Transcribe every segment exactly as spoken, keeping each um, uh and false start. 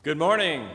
Good morning.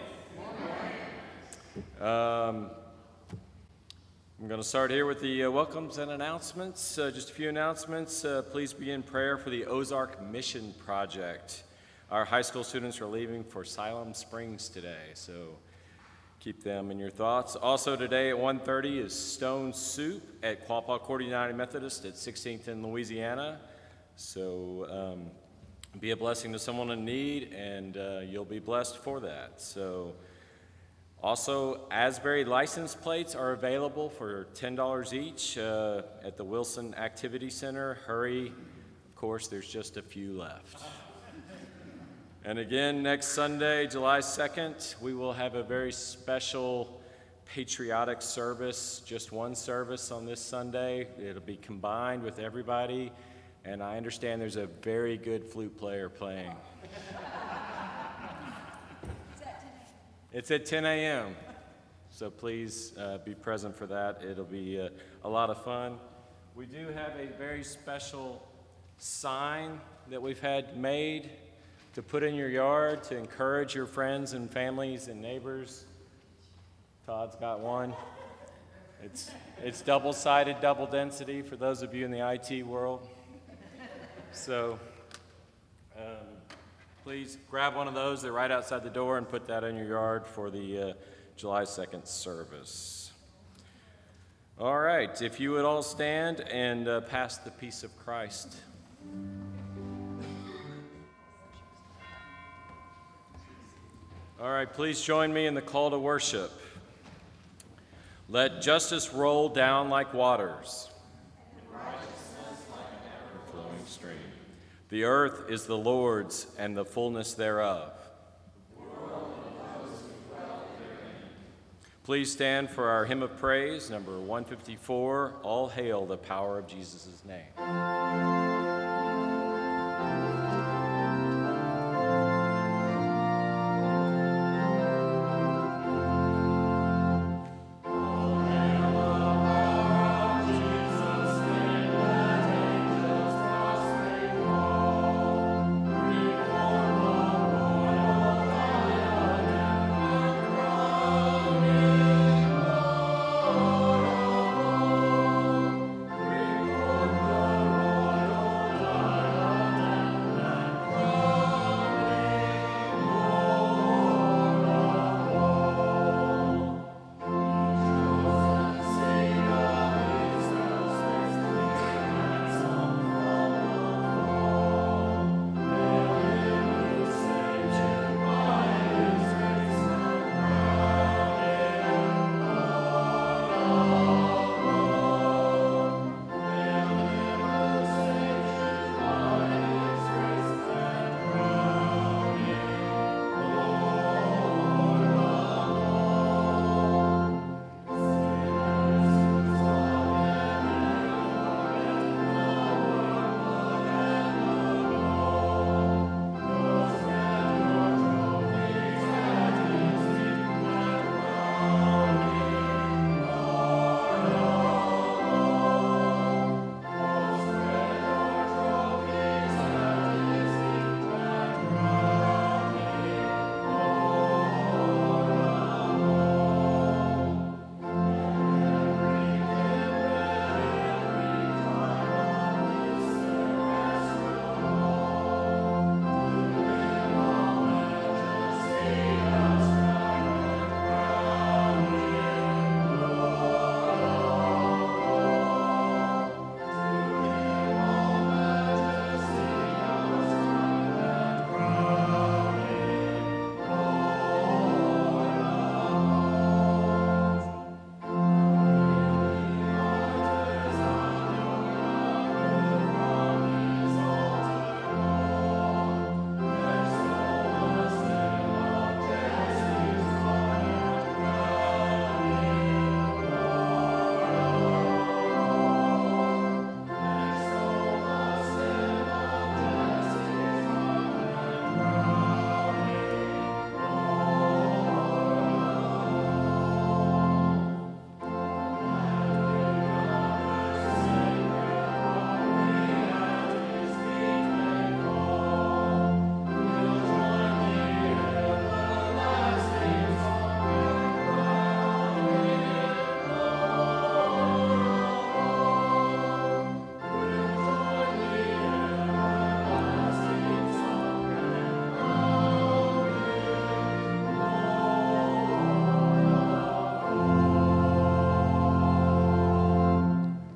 Um, I'm going to start here with the uh, welcomes and announcements. Uh, just a few announcements. Uh, please be in prayer for the Ozark Mission Project. Our high school students are leaving for Siloam Springs today, so keep them in your thoughts. Also today at one thirty is Stone Soup at Quapaw Court United Methodist at sixteenth in Louisiana. So um, be a blessing to someone in need, and uh, you'll be blessed for that. So, also, Asbury license plates are available for ten dollars each uh, at the Wilson Activity Center. Hurry, of course, there's just a few left. And again, next Sunday, July second, we will have a very special patriotic service, just one service on this Sunday. It'll be combined with everybody. And I understand there's a very good flute player playing. It's at ten a.m., so please uh, be present for that. It'll be uh, a lot of fun. We do have a very special sign that we've had made to put in your yard to encourage your friends and families and neighbors. Todd's got one. It's, it's double-sided, double density for those of you in the I T world. So um, please grab one of those. They're right outside the door, and put that in your yard for the uh, July second service. All right, if you would all stand and uh, pass the peace of Christ. All right, please join me in the call to worship. Let justice roll down like waters. Stream. The earth is the Lord's and the fullness thereof. The world and those who dwell therein. Please stand for our hymn of praise, number one fifty-four, All Hail the Power of Jesus' Name.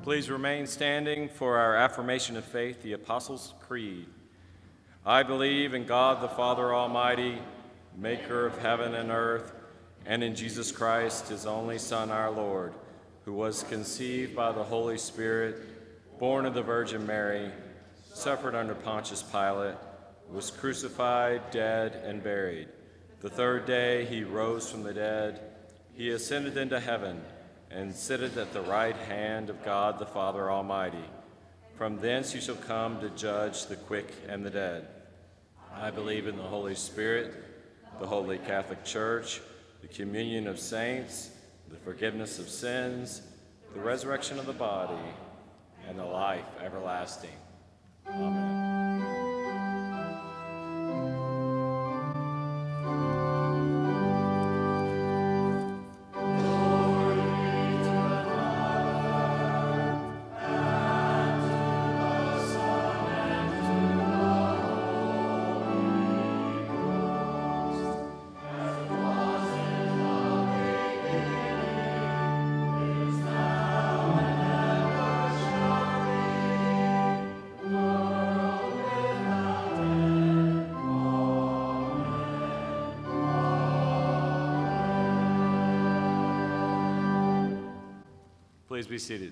Please remain standing for our affirmation of faith, the Apostles' Creed. I believe in God the Father Almighty, maker of heaven and earth, and in Jesus Christ, his only Son, our Lord, who was conceived by the Holy Spirit, born of the Virgin Mary, suffered under Pontius Pilate, was crucified, dead, and buried. The third day he rose from the dead. He ascended into heaven and sitteth at the right hand of God the Father Almighty. From thence he shall come to judge the quick and the dead. I believe in the Holy Spirit, the Holy Catholic Church, the communion of saints, the forgiveness of sins, the resurrection of the body, and the life everlasting. Amen. Please be seated.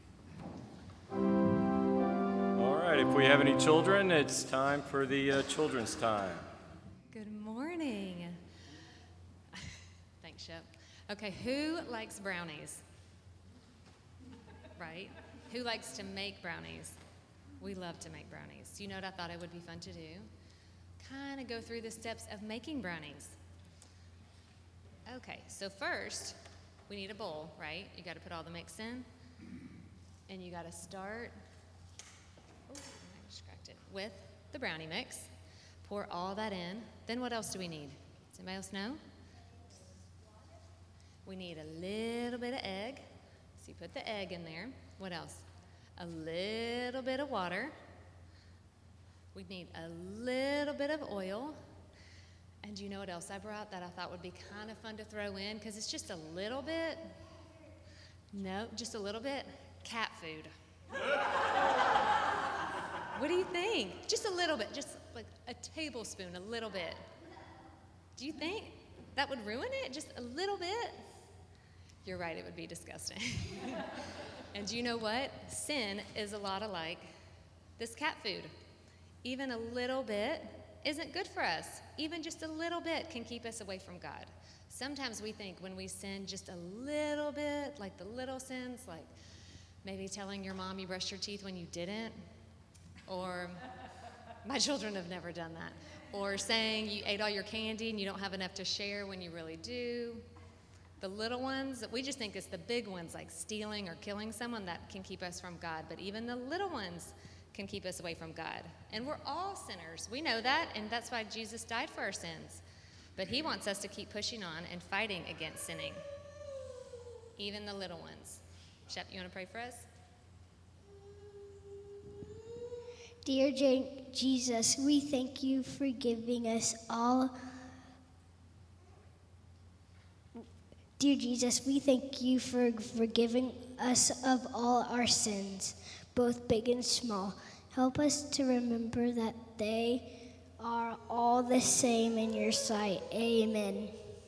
All right, if we have any children, it's time for the uh, children's time. Good morning. Thanks, Shep. Okay, who likes brownies? Right? Who likes to make brownies? We love to make brownies. You know what I thought it would be fun to do? Kind of go through the steps of making brownies. Okay, so first, we need a bowl, right? You got to put all the mix in, and you got to start oh, I'm distracted, with the brownie mix. Pour all that in. Then what else do we need? Does anybody else know? We need a little bit of egg. So you put the egg in there. What else? A little bit of water. We need a little bit of oil. And do you know what else I brought that I thought would be kind of fun to throw in? Because it's just a little bit. No, just a little bit. Cat food. What do you think? Just a little bit. Just like a tablespoon, a little bit. Do you think that would ruin it? Just a little bit? You're right, it would be disgusting. And do you know what? Sin is a lot alike this cat food. Even a little bit isn't good for us. Even just a little bit can keep us away from God. Sometimes we think when we sin just a little bit, like the little sins, like maybe telling your mom you brushed your teeth when you didn't, or my children have never done that, or saying you ate all your candy and you don't have enough to share when you really do. The little ones, we just think it's the big ones like stealing or killing someone that can keep us from God, but even the little ones can keep us away from God. And we're all sinners. We know that, and that's why Jesus died for our sins. But he wants us to keep pushing on and fighting against sinning, even the little ones. Shep, you want to pray for us? Dear J- Jesus, we thank you for giving us all. Dear Jesus, we thank you for forgiving us of all our sins, both big and small. Help us to remember that they are all the same in your sight. Amen.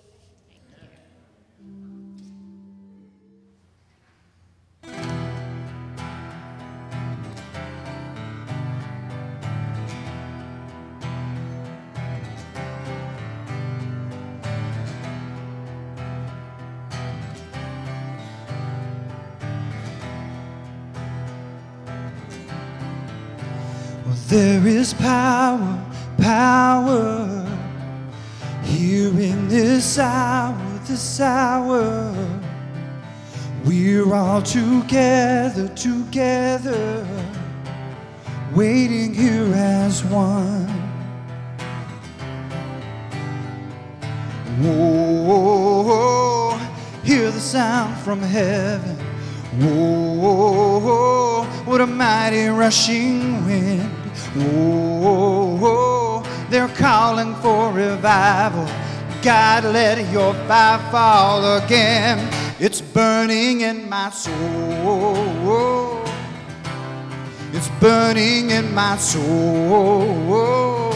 There is power, power here in this hour, this hour. We're all together, together, waiting here as one. Whoa, hear the sound from heaven. Whoa, what a mighty rushing wind. Whoa, they're calling for revival. God, let your fire fall again. It's burning in my soul. It's burning in my soul.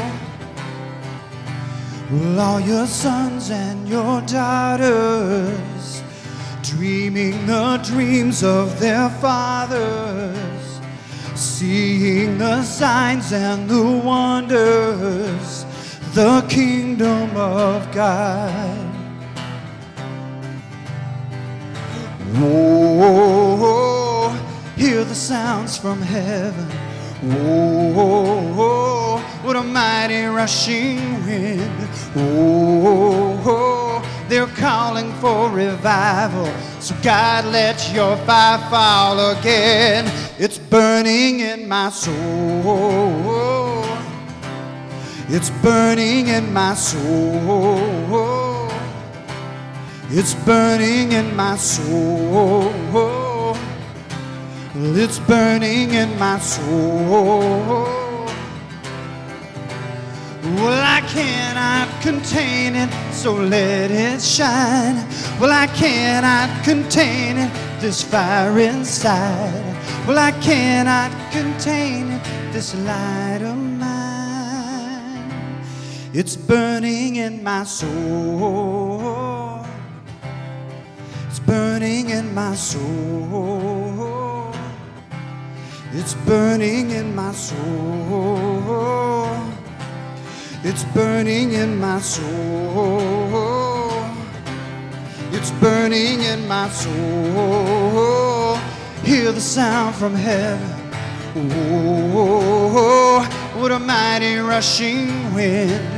Well, all your sons and your daughters, dreaming the dreams of their fathers, seeing the signs and the wonders, the kingdom of God. Whoa, hear the sounds from heaven. Whoa, what a mighty rushing wind. Whoa, they're calling for revival. So God, let your fire fall again. It's burning in my soul. It's burning in my soul. It's burning in my soul. It's burning in my soul. Well, I cannot contain it, so let it shine. Well, I cannot contain it, this fire inside. Well, I cannot contain it, this light of mine. It's burning in my soul. It's burning in my soul. It's burning in my soul. It's burning in my soul. It's burning in my soul. Hear the sound from heaven. Oh, what a mighty rushing wind.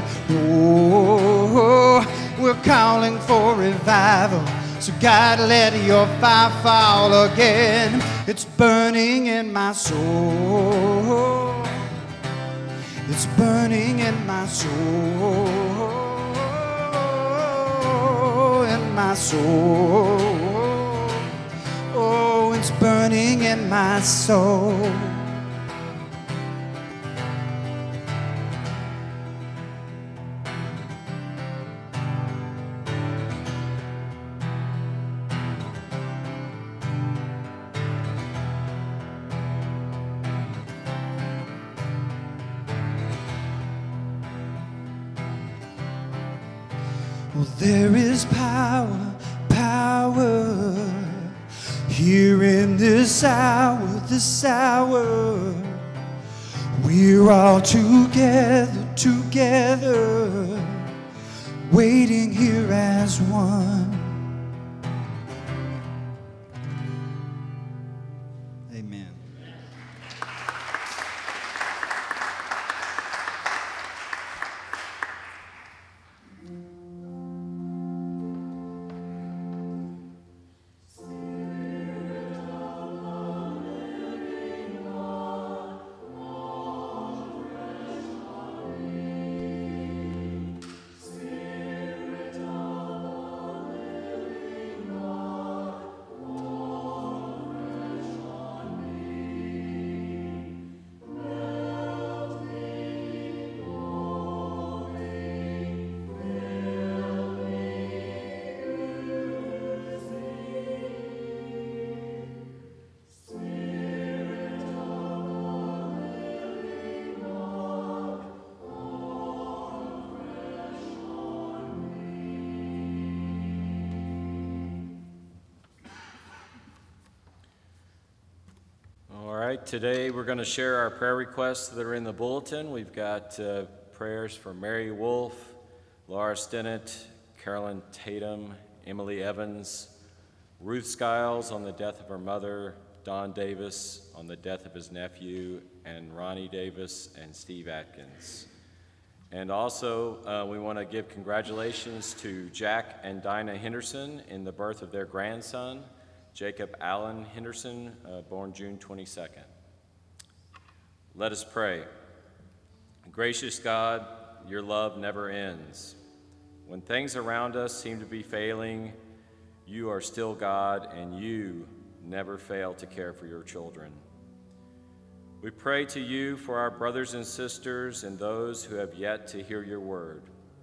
Oh, we're calling for revival. So God, let your fire fall again. It's burning in my soul. It's burning in my soul. In my soul. Oh, it's burning in my soul. Well, there is power, power here in this hour, this hour. We're all together, together, waiting here as one. Amen. All right, today we're going to share our prayer requests that are in the bulletin. We've got uh, prayers for Mary Wolfe, Laura Stinnett, Carolyn Tatum, Emily Evans, Ruth Skiles on the death of her mother, Don Davis on the death of his nephew, and Ronnie Davis and Steve Atkins. And also, uh, we want to give congratulations to Jack and Dinah Henderson in the birth of their grandson, Jacob Allen Henderson, uh, born June twenty-second. Let us pray. Gracious God, your love never ends. When things around us seem to be failing, you are still God, and you never fail to care for your children. We pray to you for our brothers and sisters and those who have yet to hear your word.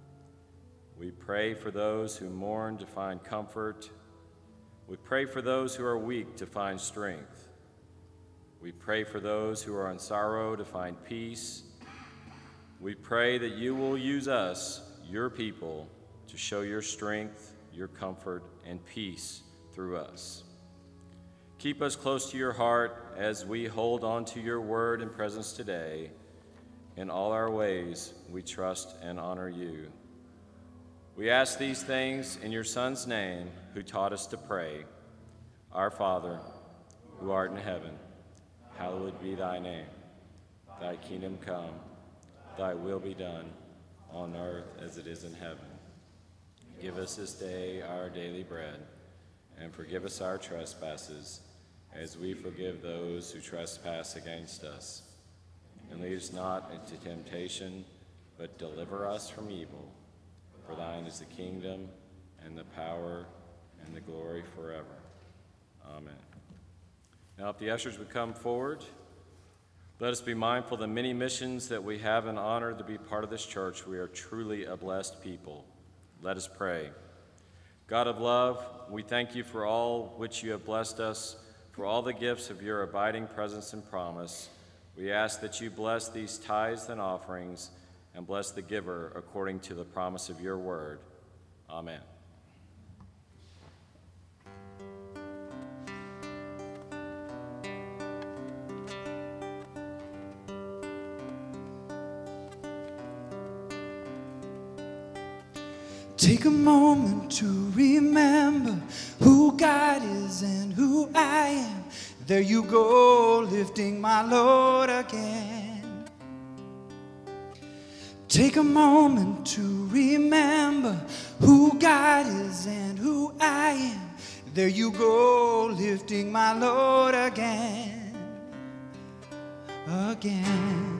We pray for those who mourn to find comfort. We pray for those who are weak to find strength. We pray for those who are in sorrow to find peace. We pray that you will use us, your people, to show your strength, your comfort, and peace through us. Keep us close to your heart as we hold on to your word and presence today. In all our ways, we trust and honor you. We ask these things in your Son's name, who taught us to pray. Our Father, who art in heaven, hallowed be thy name. Thy kingdom come, thy will be done, on earth as it is in heaven. Give us this day our daily bread, and forgive us our trespasses, as we forgive those who trespass against us. And lead us not into temptation, but deliver us from evil. For thine is the kingdom, and the power, and the glory forever. Amen. Now, if the ushers would come forward, let us be mindful of the many missions that we have and honor to be part of this church. We are truly a blessed people. Let us pray. God of love, we thank you for all which you have blessed us, for all the gifts of your abiding presence and promise. We ask that you bless these tithes and offerings, and bless the giver according to the promise of your word. Amen. Take a moment to remember who God is and who I am. There you go, lifting my load again. Take a moment to remember who God is and who I am. There you go, lifting my load again, again.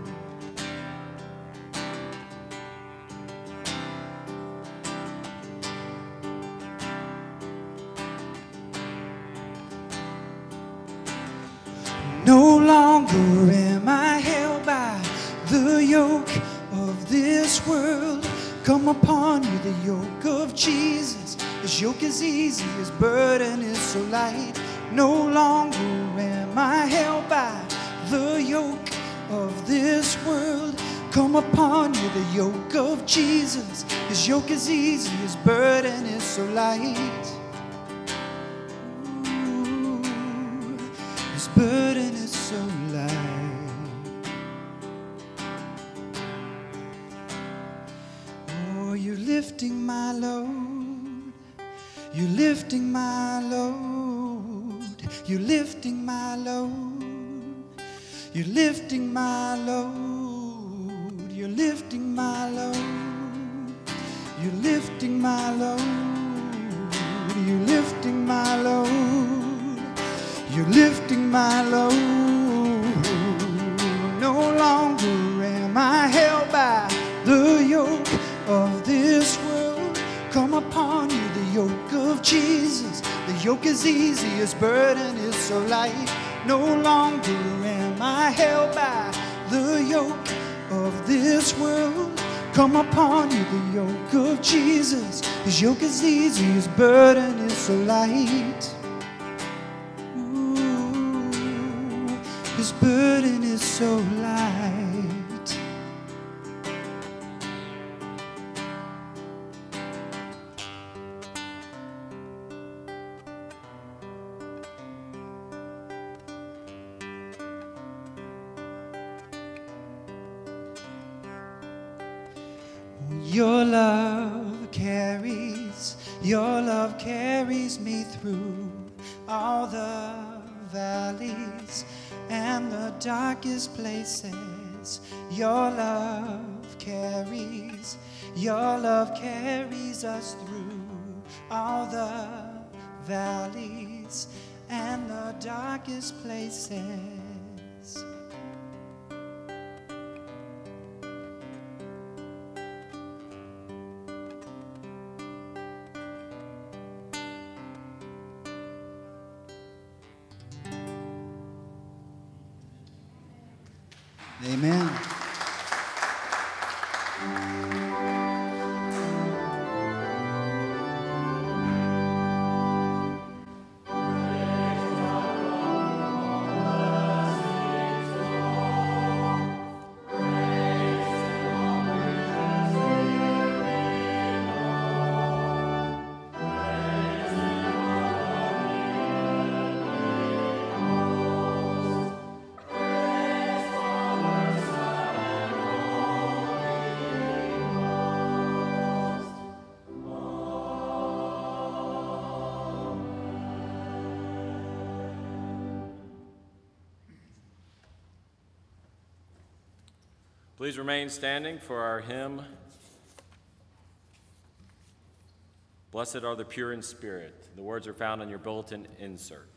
No longer am I held by the yoke of this world. Come upon you, the yoke of Jesus. His yoke is easy, his burden is so light. No longer am I held by the yoke of this world. Come upon you, the yoke of Jesus. His yoke is easy, his burden is so light. Ooh, his burden is so light. Oh, you're lifting my load. You're lifting my load. You're lifting my load. You're lifting my load. You're lifting my load. You're lifting my load. You're lifting my load. You're lifting my load. No longer am I held by the yoke of this world. Come upon you, the yoke of Jesus. The yoke is easy, his burden is so light. No longer am I held by the yoke of this world. Come upon you, the yoke of Jesus. His yoke is easy, his burden is so light. Ooh, his burden is so light. Your love carries, your love carries me through all the valleys and the darkest places. Your love carries, your love carries us through all the valleys and the darkest places. Amen. Please remain standing for our hymn, Blessed Are the Pure in Spirit. The words are found in your bulletin insert.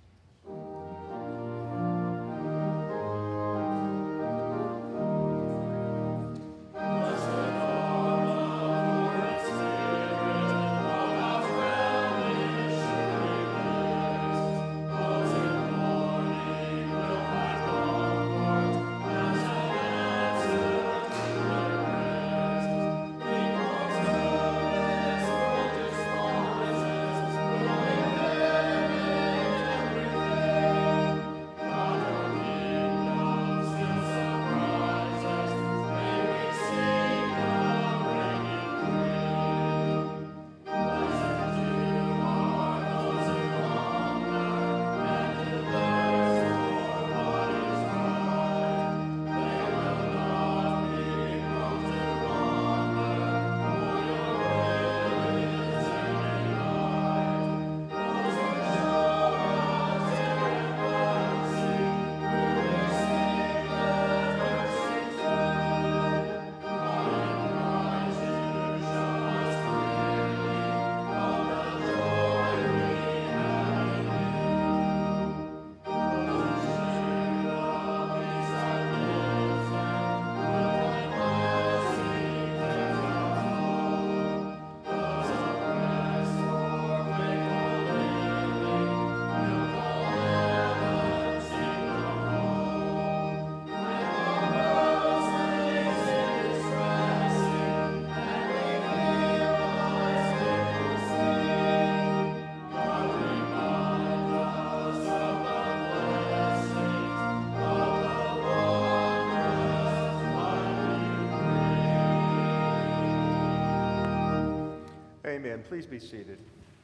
Amen. Please be seated.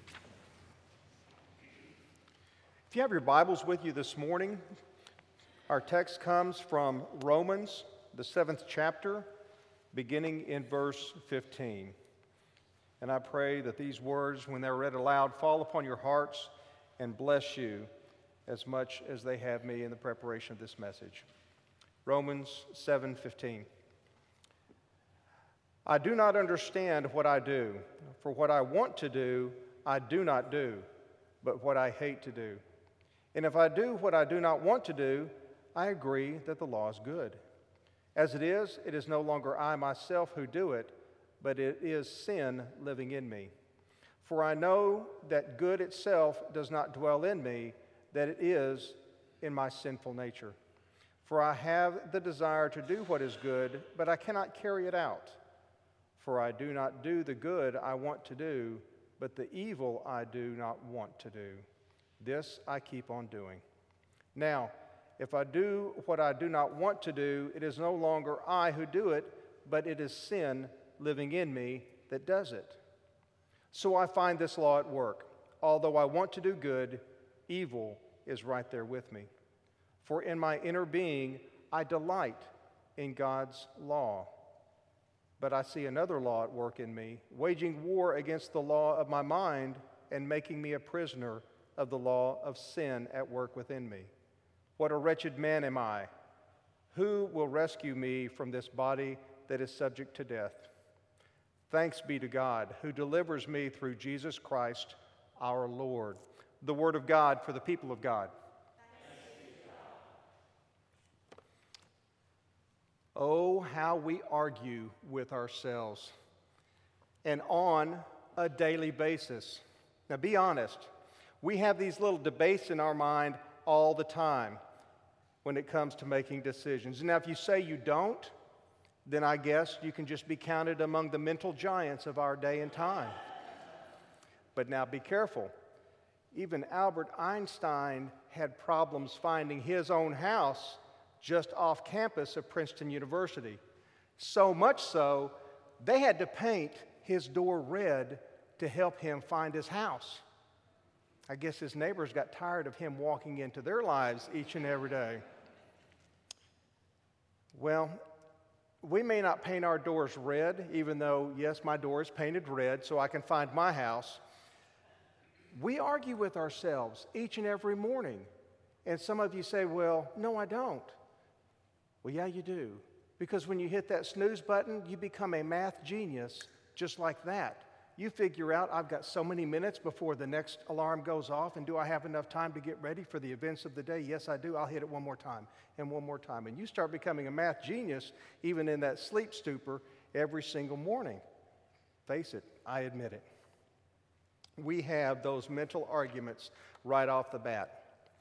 If you have your Bibles with you this morning, our text comes from Romans, the seventh chapter, beginning in verse fifteen. And I pray that these words, when they're read aloud, fall upon your hearts and bless you as much as they have me in the preparation of this message. Romans seven fifteen. I do not understand what I do, for what I want to do, I do not do, but what I hate to do. And if I do what I do not want to do, I agree that the law is good. As it is, it is no longer I myself who do it, but it is sin living in me. For I know that good itself does not dwell in me, that it is in my sinful nature. For I have the desire to do what is good, but I cannot carry it out. For I do not do the good I want to do, but the evil I do not want to do. This I keep on doing. Now, if I do what I do not want to do, it is no longer I who do it, but it is sin living in me that does it. So I find this law at work. Although I want to do good, evil is right there with me. For in my inner being, I delight in God's law. But I see another law at work in me, waging war against the law of my mind and making me a prisoner of the law of sin at work within me. What a wretched man am I! Who will rescue me from this body that is subject to death? Thanks be to God, who delivers me through Jesus Christ our Lord. The word of God for the people of God. Oh, how we argue with ourselves, and on a daily basis. Now, be honest. We have these little debates in our mind all the time when it comes to making decisions. Now, if you say you don't, then I guess you can just be counted among the mental giants of our day and time. But now, be careful. Even Albert Einstein had problems finding his own house just off campus of Princeton University. So much so, they had to paint his door red to help him find his house. I guess his neighbors got tired of him walking into their lives each and every day. Well, we may not paint our doors red, even though, yes, my door is painted red so I can find my house. We argue with ourselves each and every morning. And some of you say, well, no, I don't. Well, yeah, you do. Because when you hit that snooze button, you become a math genius just like that. You figure out, I've got so many minutes before the next alarm goes off, and do I have enough time to get ready for the events of the day? Yes, I do. I'll hit it one more time and one more time. And you start becoming a math genius even in that sleep stupor every single morning. Face it, I admit it. We have those mental arguments right off the bat.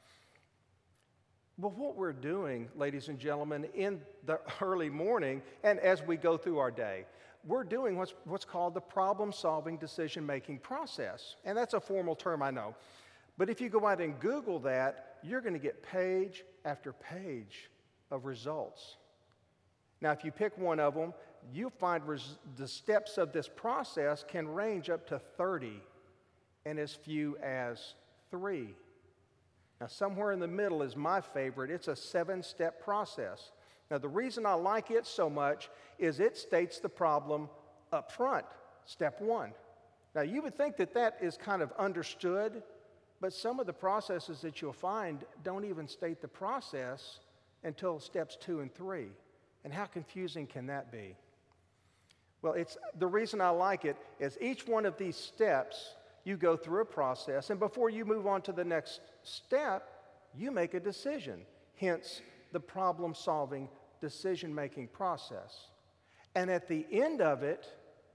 Well, what we're doing, ladies and gentlemen, in the early morning and as we go through our day, we're doing what's, what's called the problem-solving decision-making process. And that's a formal term, I know. But if you go out and Google that, you're going to get page after page of results. Now, if you pick one of them, you'll find res- the steps of this process can range up to thirty and as few as three. Now, somewhere in the middle is my favorite. It's a seven-step process. Now, the reason I like it so much is it states the problem up front, step one. Now, you would think that that is kind of understood, but some of the processes that you'll find don't even state the process until steps two and three. And how confusing can that be? Well, it's the reason I like it is each one of these steps, you go through a process, and before you move on to the next step, you make a decision, hence the problem-solving decision-making process. And at the end of it,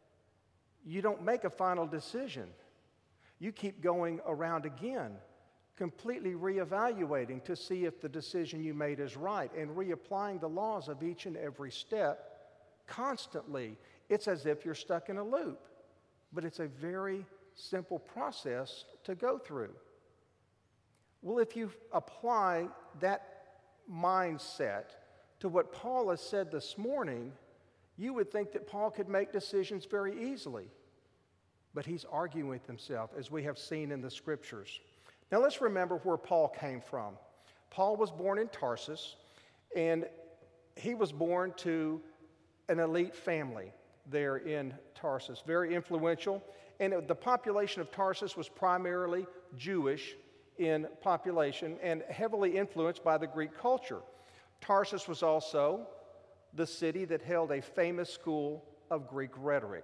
you don't make a final decision. You keep going around again, completely reevaluating to see if the decision you made is right and reapplying the laws of each and every step constantly. It's as if you're stuck in a loop, but it's a very simple process to go through. Well, if you apply that mindset to what Paul has said this morning, you would think that Paul could make decisions very easily. But he's arguing with himself, as we have seen in the scriptures. Now let's remember where Paul came from. Paul was born in Tarsus, and he was born to an elite family there in Tarsus, very influential. And the population of Tarsus was primarily Jewish in population and heavily influenced by the Greek culture. Tarsus was also the city that held a famous school of Greek rhetoric.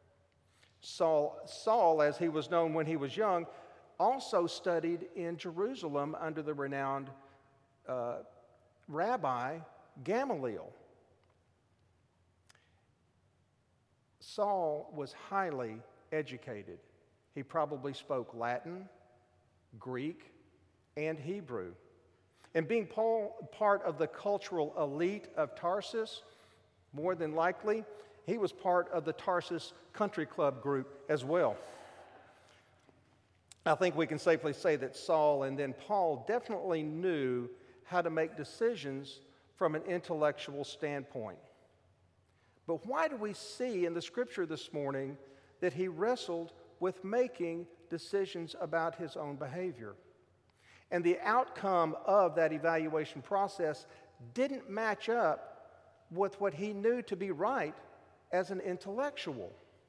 Saul, Saul, as he was known when he was young, also studied in Jerusalem under the renowned uh, Rabbi Gamaliel. Saul was highly educated. He probably spoke Latin, Greek, and Hebrew. And being Paul part of the cultural elite of Tarsus, more than likely, he was part of the Tarsus Country Club group as well. I think we can safely say that Saul and then Paul definitely knew how to make decisions from an intellectual standpoint. But why do we see in the scripture this morning that he wrestled with making decisions about his own behavior? And the outcome of that evaluation process didn't match up with what he knew to be right as an intellectual.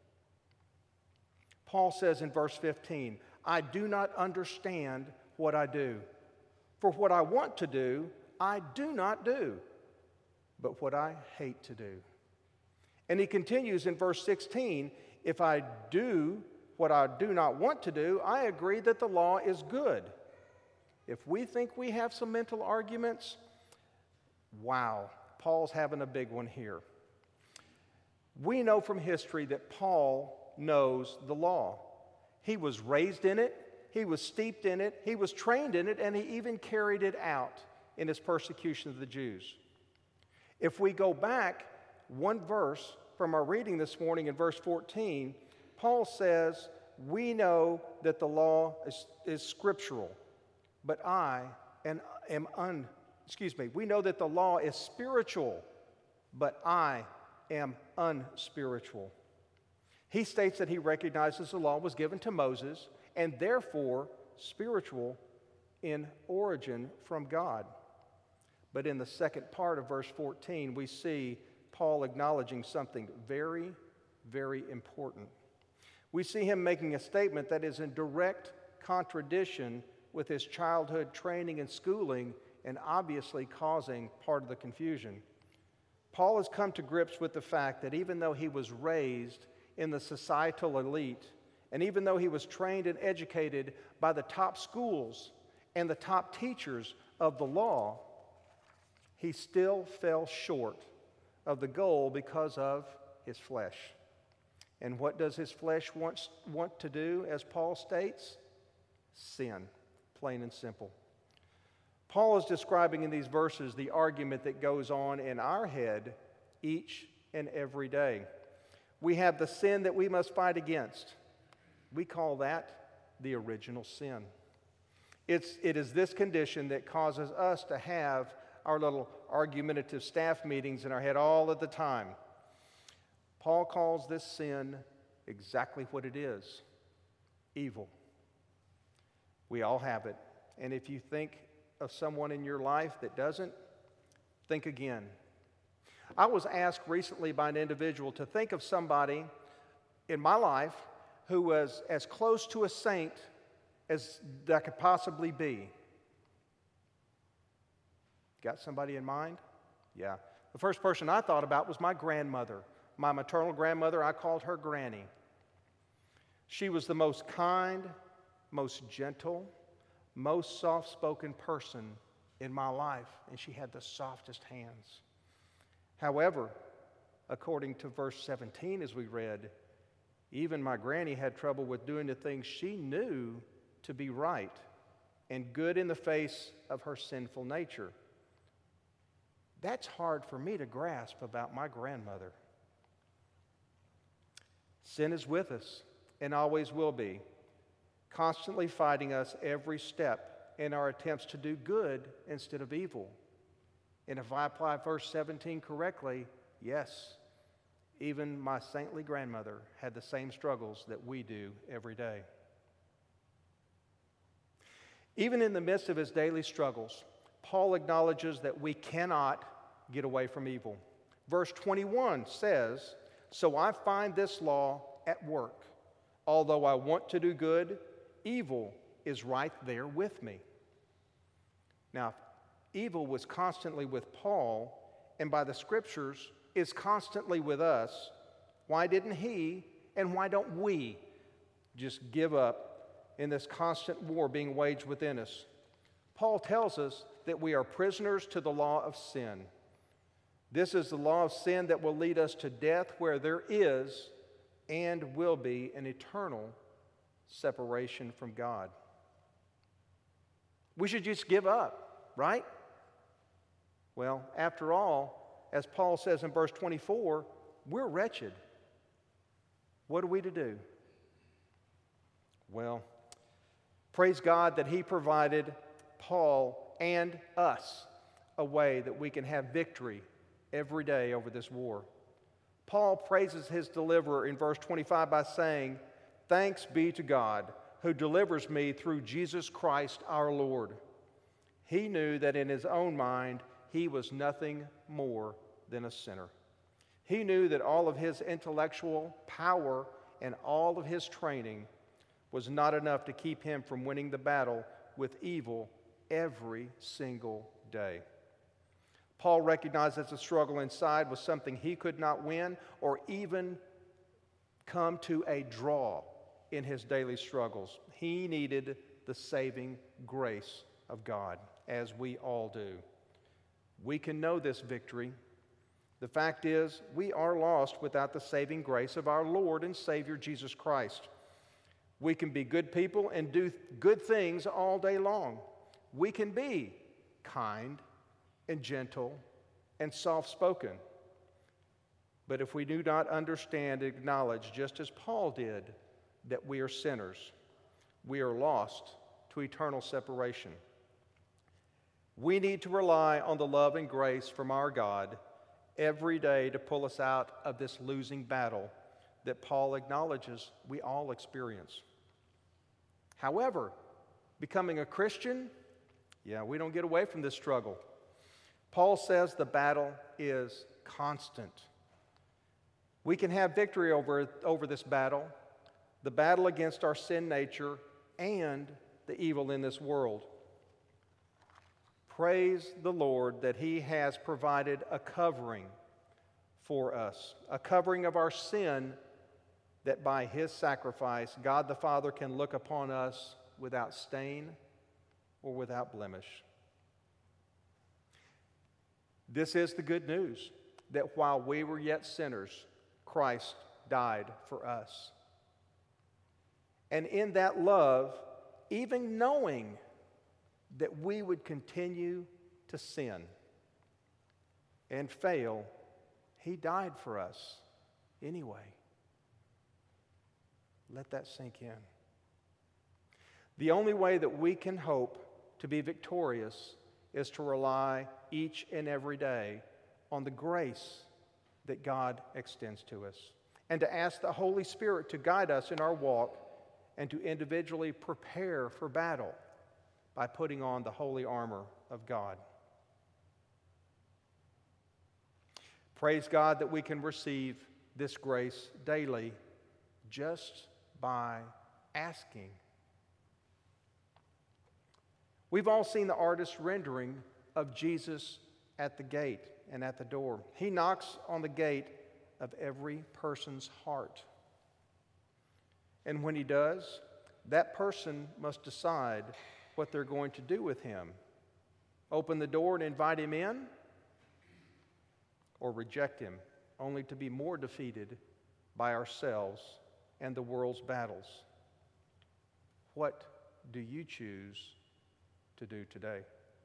Paul says in verse fifteen, I do not understand what I do. For what I want to do, I do not do, but what I hate to do. And he continues in verse sixteen, if I do what I do not want to do, I agree that the law is good. If we think we have some mental arguments, wow, Paul's having a big one here. We know from history that Paul knows the law. He was raised in it, he was steeped in it, he was trained in it, and he even carried it out in his persecution of the Jews. If we go back one verse from our reading this morning in verse fourteen, Paul says, we know that the law is, is scriptural, but I am, am un, excuse me, we know that the law is spiritual, but I am unspiritual. He states that he recognizes the law was given to Moses and therefore spiritual in origin from God. But in the second part of verse fourteen, we see Paul acknowledging something very, very important. We see him making a statement that is in direct contradiction with his childhood training and schooling and obviously causing part of the confusion. Paul has come to grips with the fact that even though he was raised in the societal elite, and even though he was trained and educated by the top schools and the top teachers of the law, he still fell short of the goal because of his flesh. And what does his flesh want, want to do, as Paul states? Sin, plain and simple. Paul is describing in these verses the argument that goes on in our head each and every day. We have the sin that we must fight against. We call that the original sin. It's, it is this condition that causes us to have our little argumentative staff meetings in our head all of the time. Paul calls this sin exactly what it is: evil. We all have it. And if you think of someone in your life that doesn't, think again. I was asked recently by an individual to think of somebody in my life who was as close to a saint as that could possibly be. Got somebody in mind? Yeah. The first person I thought about was my grandmother. My maternal grandmother, I called her Granny. She was the most kind, most gentle, most soft-spoken person in my life, and she had the softest hands. However, according to verse seventeen, as we read, even my granny had trouble with doing the things she knew to be right and good in the face of her sinful nature. That's hard for me to grasp about my grandmother. Sin is with us and always will be, constantly fighting us every step in our attempts to do good instead of evil. And if I apply verse seventeen correctly, yes, even my saintly grandmother had the same struggles that we do every day. Even in the midst of his daily struggles, Paul acknowledges that we cannot get away from evil. Verse twenty-one says, "So I find this law at work. Although I want to do good, evil is right there with me." Now, evil was constantly with Paul, and by the Scriptures is constantly with us. Why didn't he, and why don't we just give up in this constant war being waged within us? Paul tells us that we are prisoners to the law of sin. This is the law of sin that will lead us to death, where there is and will be an eternal separation from God. We should just give up, right? Well, after all, as Paul says in verse twenty-four, we're wretched. What are we to do? Well, praise God that he provided Paul and us a way that we can have victory every day over this war. Paul praises his deliverer in verse twenty-five by saying, "Thanks be to God who delivers me through Jesus Christ our Lord." He knew that in his own mind he was nothing more than a sinner. He knew that all of his intellectual power and all of his training was not enough to keep him from winning the battle with evil every single day. Paul recognized that the struggle inside was something he could not win or even come to a draw in his daily struggles. He needed the saving grace of God, as we all do. We can know this victory. The fact is, we are lost without the saving grace of our Lord and Savior Jesus Christ. We can be good people and do good things all day long. We can be kind and gentle and soft-spoken. But if we do not understand and acknowledge, just as Paul did, that we are sinners, we are lost to eternal separation. We need to rely on the love and grace from our God every day to pull us out of this losing battle that Paul acknowledges we all experience. However, becoming a Christian, yeah, we don't get away from this struggle. Paul says the battle is constant. We can have victory over, over this battle, the battle against our sin nature and the evil in this world. Praise the Lord that he has provided a covering for us, a covering of our sin, that by his sacrifice, God the Father can look upon us without stain or without blemish. This is the good news, that while we were yet sinners, Christ died for us. And in that love, even knowing that we would continue to sin and fail, he died for us anyway. Let that sink in. The only way that we can hope to be victorious is to rely each and every day on the grace that God extends to us, and to ask the Holy Spirit to guide us in our walk and to individually prepare for battle by putting on the holy armor of God. Praise God that we can receive this grace daily just by asking. We've all seen the artist's rendering of Jesus at the gate and at the door. He knocks on the gate of every person's heart. And when he does, that person must decide what they're going to do with him. Open the door and invite him in, or reject him, only to be more defeated by ourselves and the world's battles. What do you choose to do today?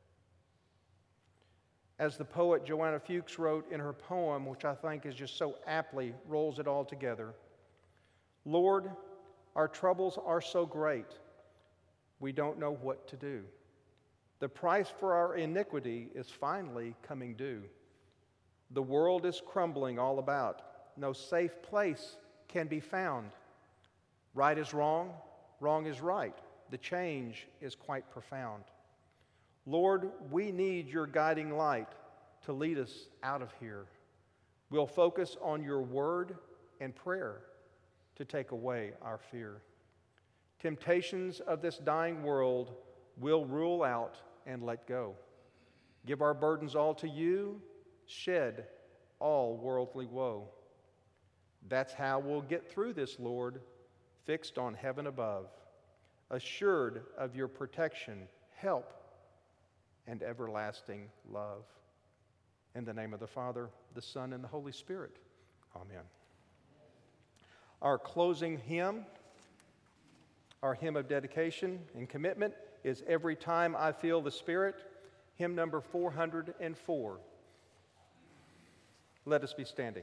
As the poet Joanna Fuchs wrote in her poem, which I think is just so aptly rolls it all together, Lord, our troubles are so great, we don't know what to do. The price for our iniquity is finally coming due. The world is crumbling all about. No safe place can be found. Right is wrong, wrong is right. The change is quite profound. Lord, we need your guiding light to lead us out of here. We'll focus on your word and prayer to take away our fear. Temptations of this dying world will rule out and let go. Give our burdens all to you, shed all worldly woe. That's how we'll get through this, Lord, fixed on heaven above, assured of your protection, help, and everlasting love. In the name of the Father, the Son, and the Holy Spirit. Amen. Our closing hymn, our hymn of dedication and commitment, is Every Time I Feel the Spirit, hymn number four hundred four. Let us be standing.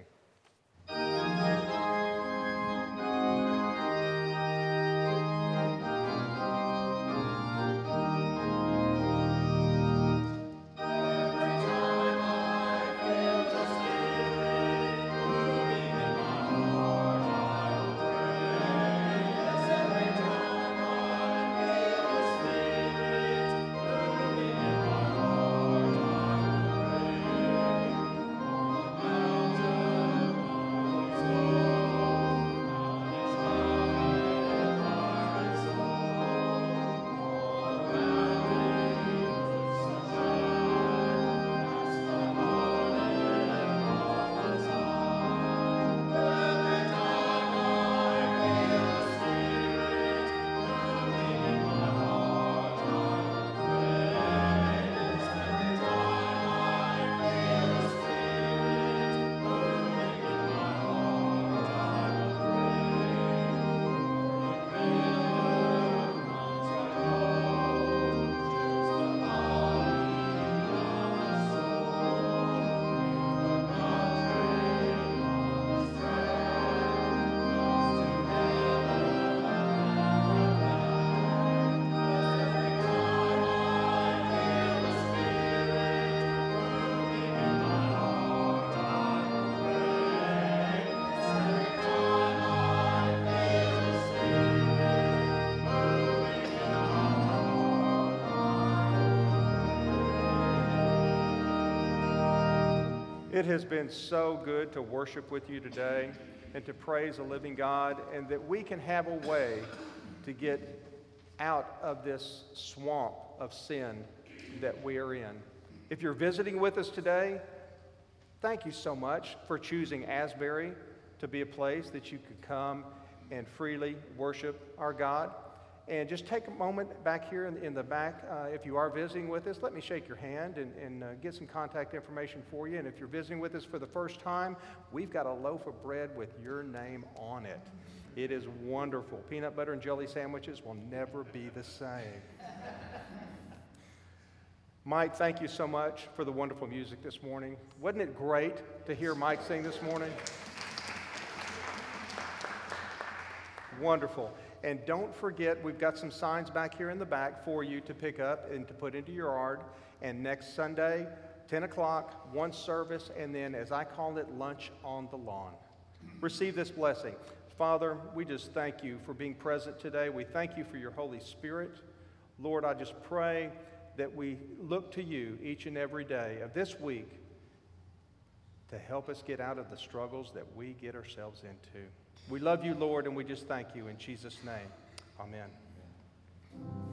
It has been so good to worship with you today and to praise a living God, and that we can have a way to get out of this swamp of sin that we are in. If you're visiting with us today, Thank you so much for choosing Asbury to be a place that you could come and freely worship our God. And just take a moment back here in, in the back. Uh, if you are visiting with us, let me shake your hand and, and uh, get some contact information for you. And if you're visiting with us for the first time, we've got a loaf of bread with your name on it. It is wonderful. Peanut butter and jelly sandwiches will never be the same. Mike, thank you so much for the wonderful music this morning. Wasn't it great to hear Mike sing this morning? Wonderful. And don't forget, we've got some signs back here in the back for you to pick up and to put into your yard. And next Sunday, ten o'clock, one service, and then, as I call it, lunch on the lawn. Receive this blessing. Father, we just thank you for being present today. We thank you for your Holy Spirit. Lord, I just pray that we look to you each and every day of this week to help us get out of the struggles that we get ourselves into. We love you, Lord, and we just thank you in Jesus' name. Amen.